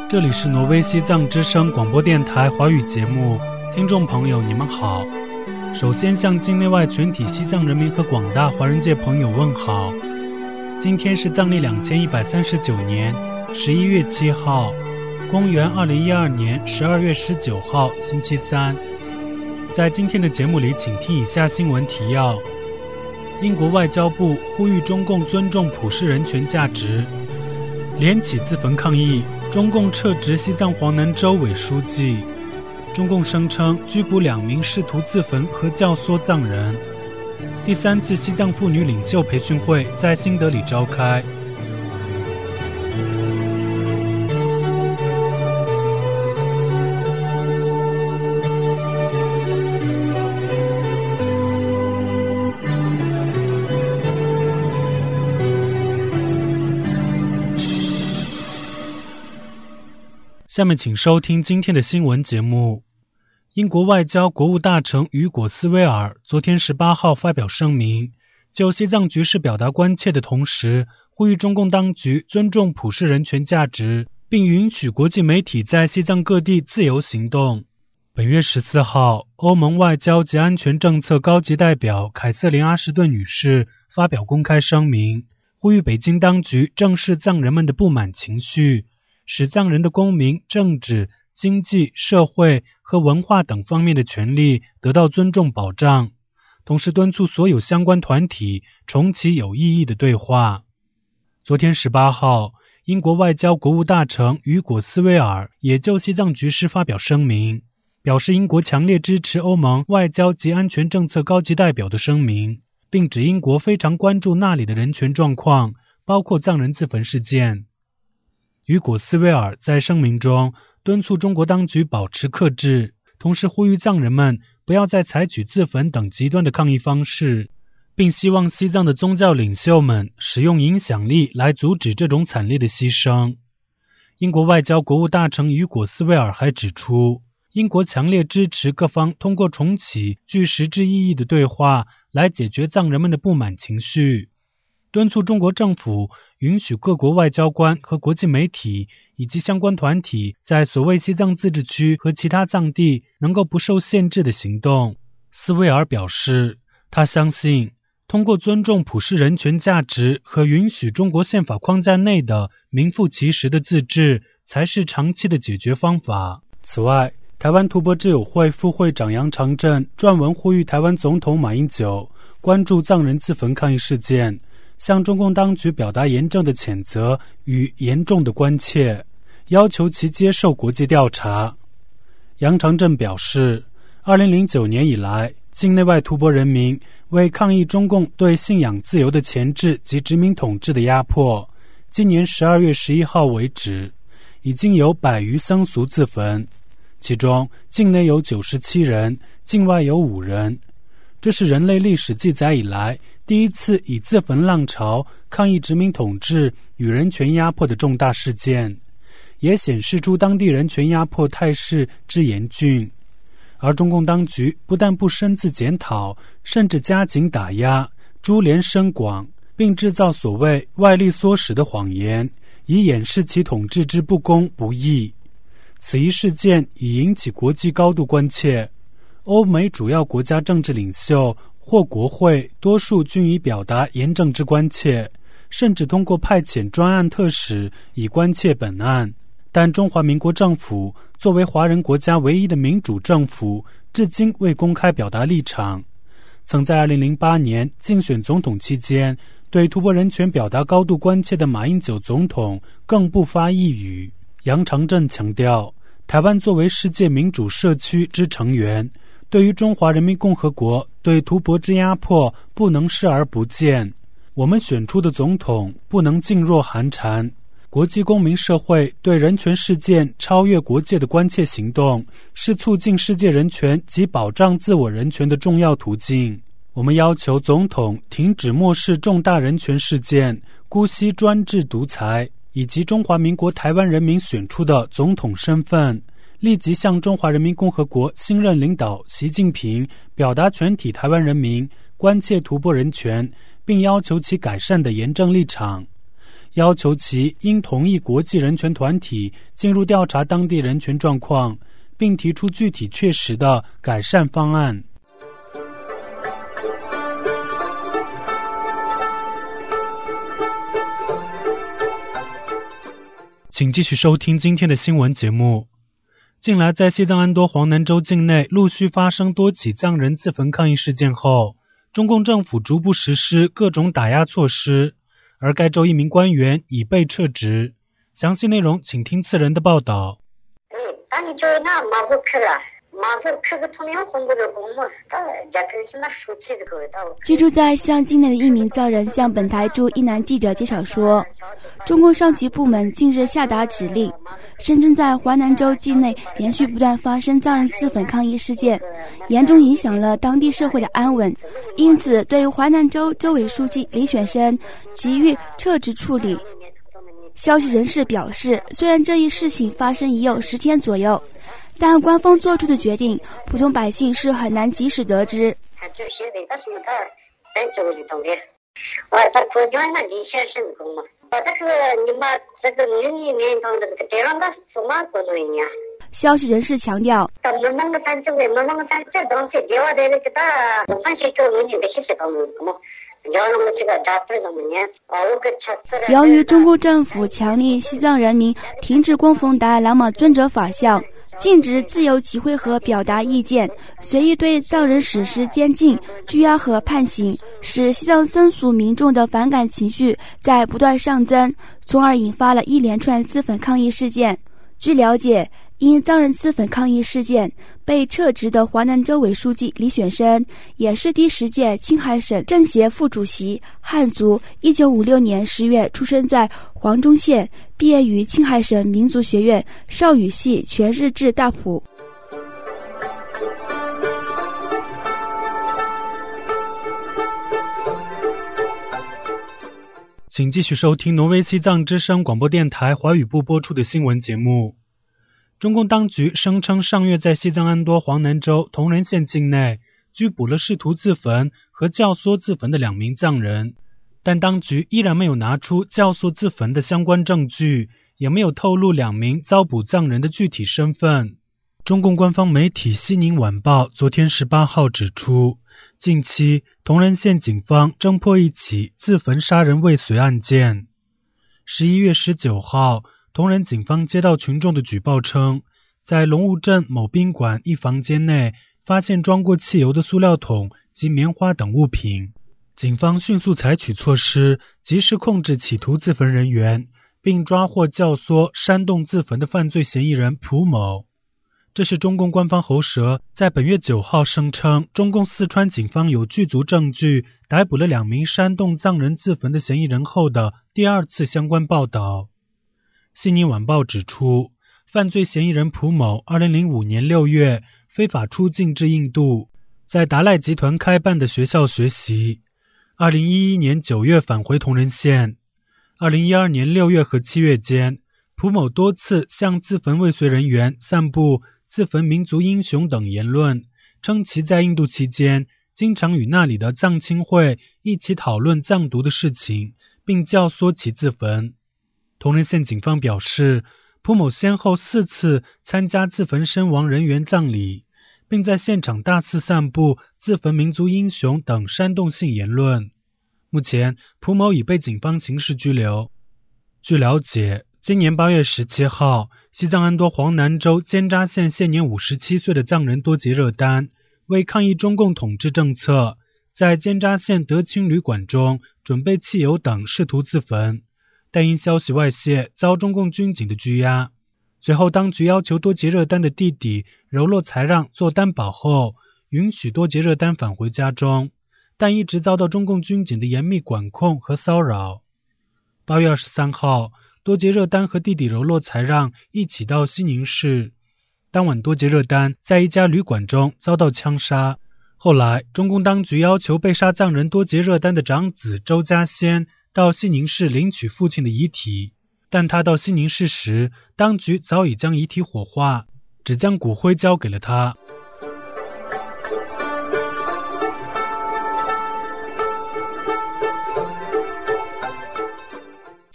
这里是挪威西藏之声广播电台华语节目，听众朋友你们好。首先向境内外全体西藏人民和广大华人界朋友问好。今天是藏历2139年11月7号，公元2012年12月19号星期三。在今天的节目里，请听以下新闻提要。英国外交部呼吁中共尊重普世人权价值。连起自焚抗议，中共撤职西藏黄南州委书记。中共声称拘捕2名试图自焚和教唆藏人。第3次西藏妇女领袖培训会在新德里召开。下面请收听今天的新闻节目。英国外交国务大臣雨果·斯威尔昨天18号发表声明，就西藏局势表达关切的同时，呼吁中共当局尊重普世人权价值，并允许国际媒体在西藏各地自由行动。本月14号，欧盟外交及安全政策高级代表凯瑟琳·阿什顿女士发表公开声明，呼吁北京当局正视藏人们的不满情绪，使藏人的公民、政治、经济、社会和文化等方面的权利得到尊重保障，同时敦促所有相关团体重启有意义的对话。昨天18号，英国外交国务大臣雨果·斯威尔也就西藏局势发表声明，表示英国强烈支持欧盟外交及安全政策高级代表的声明，并指英国非常关注那里的人权状况，包括藏人自焚事件。雨果·斯威尔在声明中敦促中国当局保持克制，同时呼吁藏人们不要再采取自焚等极端的抗议方式，并希望西藏的宗教领袖们使用影响力来阻止这种惨烈的牺牲。英国外交国务大臣雨果·斯威尔还指出，英国强烈支持各方通过重启具实质意义的对话来解决藏人们的不满情绪，敦促中国政府允许各国外交官和国际媒体以及相关团体在所谓西藏自治区和其他藏地能够不受限制的行动。斯威尔表示，他相信通过尊重普世人权价值和允许中国宪法框架内的名副其实的自治才是长期的解决方法。此外，台湾图博之友会副会长杨长正撰文呼吁台湾总统马英九关注藏人自焚抗议事件，向中共当局表达严正的谴责与严重的关切，要求其接受国际调查。杨长正表示，2009年以来，境内外图博人民为抗议中共对信仰自由的钳制及殖民统治的压迫，今年12月11号为止，已经有100余僧俗自焚，其中境内有97人，境外有5人。这是人类历史记载以来第一次以自焚浪潮抗议殖民统治与人权压迫的重大事件，也显示出当地人权压迫态势之严峻。而中共当局不但不深自检讨，甚至加紧打压，株连深广，并制造所谓外力唆使的谎言，以掩饰其统治之不公不义。此一事件已引起国际高度关切，欧美主要国家政治领袖或国会多数均已表达严正之关切，甚至通过派遣专案特使以关切本案。但中华民国政府作为华人国家唯一的民主政府，至今未公开表达立场。曾在2008年竞选总统期间对图博人权表达高度关切的马英九总统更不发一语。杨长正强调，台湾作为世界民主社区之成员，对于中华人民共和国对图博之压迫不能视而不见，我们选出的总统不能噤若寒蝉。国际公民社会对人权事件超越国界的关切行动，是促进世界人权及保障自我人权的重要途径。我们要求总统停止漠视重大人权事件，姑息专制独裁，以及中华民国台湾人民选出的总统身份，立即向中华人民共和国新任领导习近平表达全体台湾人民关切图博人权并要求其改善的严正立场， 要求其应同意国际人权团体进入调查当地人权状况，并提出具体确实的改善方案。请继续收听今天的新闻节目。近来在西藏安多黄南州境内陆续发生多起藏人自焚抗议事件后，中共政府逐步实施各种打压措施，而该州一名官员已被撤职。详细内容请听次人的报道。 居住在西境内的一名藏人向本台驻伊南记者介绍说，中共上级部门近日下达指令，声称在华南州境内连续不断发生藏人自焚抗议事件，严重影响了当地社会的安稳，因此对华南州州委书记李选生给予撤职处理。消息人士表示，虽然这一事情发生已有10天左右，但官方做出的决定，普通百姓是很难及时得知。消息人士强调，由于中国政府强令西藏人民停止供奉达赖喇嘛尊者法像，禁止自由集会和表达意见，随意对藏人实施监禁、拘押和判刑，使西藏僧俗民众的反感情绪在不断上增，从而引发了一连串自焚抗议事件。据了解，因藏人自焚抗议事件被撤职的华南州委书记李选生，也是第10届青海省政协副主席，汉族，1956年10月出生在黄忠县，毕业于青海省民族学院少语系全日制大谱。 请继续收听挪威西藏之声广播电台华语部播出的新闻节目。中共当局声称上月在西藏安多黄南州铜仁县境内拘捕了试图自焚和教唆自焚的2名藏人，但当局依然没有拿出教唆自焚的相关证据，也没有透露2名遭捕藏人的具体身份。中共官方媒体西宁晚报昨天18号指出，近期铜仁县警方侦破一起自焚杀人未遂案件。11月19号，铜仁警方接到群众的举报称，在龙雾镇某宾馆一房间内发现装过汽油的塑料桶及棉花等物品。警方迅速采取措施，及时控制企图自焚人员，并抓获教唆煽动自焚的犯罪嫌疑人蒲某。这是中共官方喉舌在本月9号声称中共四川警方有具足证据逮捕了2名煽动藏人自焚的嫌疑人后的第2次相关报道。悉尼晚报指出，犯罪嫌疑人蒲某2005年6月非法出境至印度，在达赖集团开办的学校学习。2011年9月返回铜仁县。2012年6月和7月间，蒲某多次向自焚未遂人员散布自焚民族英雄等言论，称其在印度期间经常与那里的藏青会一起讨论藏独的事情，并教唆其自焚。铜仁县警方表示，蒲某先后4次参加自焚身亡人员葬礼，并在现场大肆散布自焚民族英雄等煽动性言论。目前，蒲某已被警方刑事拘留。据了解，今年8月17号，西藏安多黄南州尖扎县现年57岁的藏人多杰热丹，为抗议中共统治政策，在尖扎县德清旅馆中准备汽油等试图自焚，但因消息外泄遭中共军警的拘押。随后当局要求多杰热丹的弟弟柔洛才让做担保后，允许多杰热丹返回家中，但一直遭到中共军警的严密管控和骚扰。8月23号，多杰热丹和弟弟柔洛才让一起到西宁市。当晚多杰热丹在一家旅馆中遭到枪杀。后来中共当局要求被杀藏人多杰热丹的长子周家先到西宁市领取父亲的遗体，但他到西宁市时，当局早已将遗体火化，只将骨灰交给了他。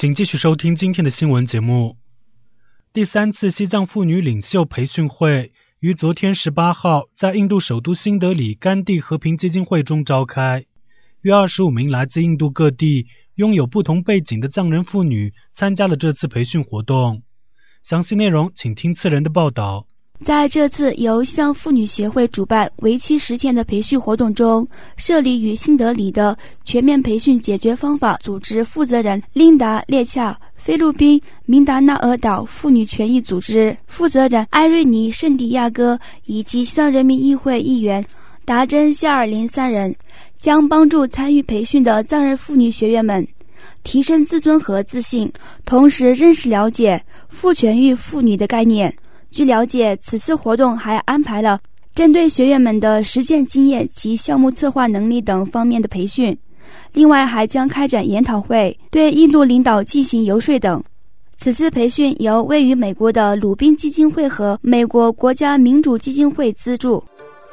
请继续收听今天的新闻节目。第3次西藏妇女领袖培训会于昨天18号在印度首都新德里甘地和平基金会中召开，约25名来自印度各地、拥有不同背景的藏人妇女参加了这次培训活动。详细内容请听次人的报道。 在这次由西藏妇女协会主办为期10天的培训活动中，设立于新德里的全面培训解决方法组织负责人琳达·列恰、菲律宾明达纳尔岛妇女权益组织负责人艾瑞尼·圣地亚哥以及西藏人民议会议员达珍·夏尔林3人，将帮助参与培训的藏人妇女学员们提升自尊和自信，同时认识了解父权与妇女的概念。据了解，此次活动还安排了针对学员们的实践经验及项目策划能力等方面的培训，另外还将开展研讨会，对印度领导进行游说等。此次培训由位于美国的鲁宾基金会和美国国家民主基金会资助。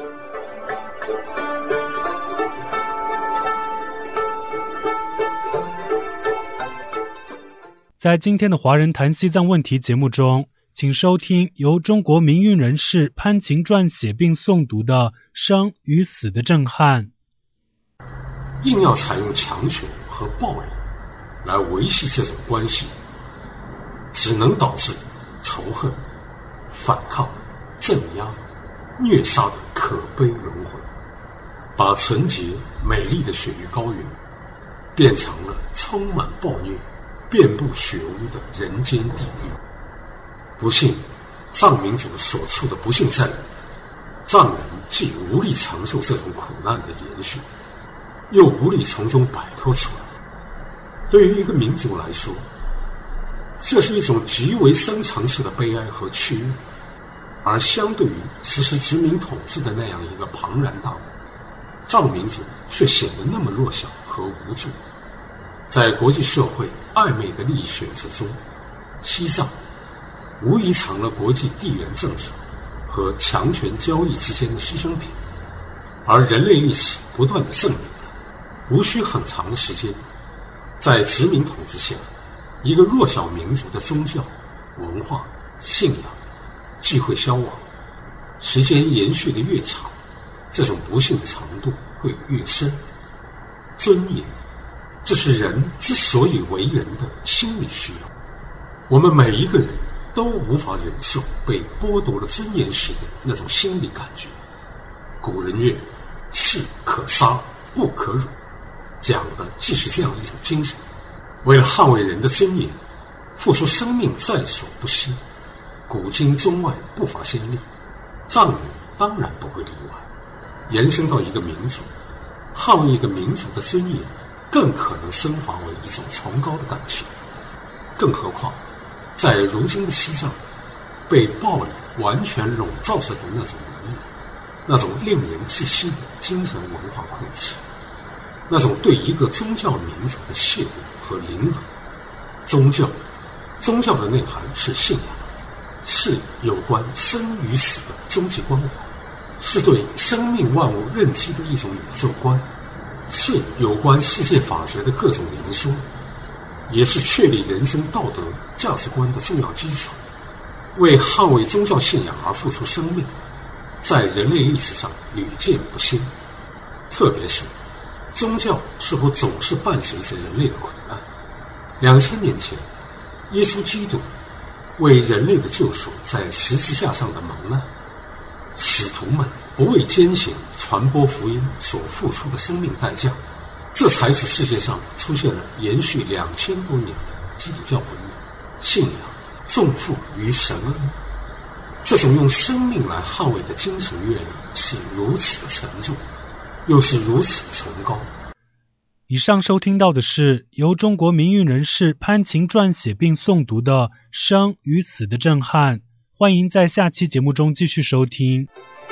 在今天的华人谈西藏问题节目中，请收听由中国民运人士潘晴撰写并诵读的《生与死的震撼》。 硬要采用强权和暴力来维系这种关系，只能导致仇恨、反抗、镇压、虐杀的可悲轮回，把纯洁美丽的雪域高原变成了充满暴虐、遍布血污的人间地狱。不幸，藏民族所处的不幸在于，藏人既无力承受这种苦难的延续，又无力从中摆脱出来。对于一个民族来说，这是一种极为深层次的悲哀和屈辱，而相对于实施殖民统治的那样一个庞然大物，藏民族却显得那么弱小和无助。在国际社会暧昧的利益选择中，西藏无疑成了国际地缘政治和强权交易之间的牺牲品，而人类历史不断地证明了，无需很长的时间，在殖民统治下，一个弱小民族的宗教、文化、信仰既会消亡，时间延续的越长，这种不幸的程度会越深。尊严，这是人之所以为人的心理需要，我们每一个人都无法忍受被剥夺了尊严时的那种心理感觉。古人曰：士可杀不可辱，讲的既是这样一种精神。为了捍卫人的尊严，付出生命在所不惜，古今中外不乏先例，藏人当然不会例外。延伸到一个民族，捍卫一个民族的尊严，更可能升华为一种崇高的感情。更何况在如今的西藏，被暴力完全笼罩着的那种奴役，那种令人窒息的精神文化控制，那种对一个宗教民族的亵渎和凌辱。宗教的内涵是信仰，是有关生与死的终极关怀，是对生命万物认知的一种宇宙观，是有关世界法则的各种灵说，也是确立人生道德价值观的重要基础。为捍卫宗教信仰而付出生命，在人类历史上屡见不鲜。特别是宗教似乎总是伴随着人类的苦难。2000年前，耶稣基督为人类的救赎在十字架上的蒙难，使徒们不畏艰险传播福音所付出的生命代价，这才使世界上出现了延续2000多年的基督教文明，信仰重负于神恩。这种用生命来捍卫的精神阅历是如此的沉重，又是如此崇高。 以上收听到的是由中国民运人士潘晴撰写并诵读的《生与死的震撼》，欢迎在下期节目中继续收听。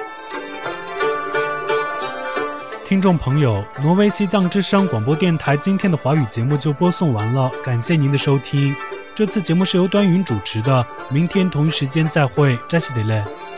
听众朋友，挪威西藏之声广播电台今天的华语节目就播送完了，感谢您的收听。这次节目是由端云主持的，明天同一时间再会，扎西德勒。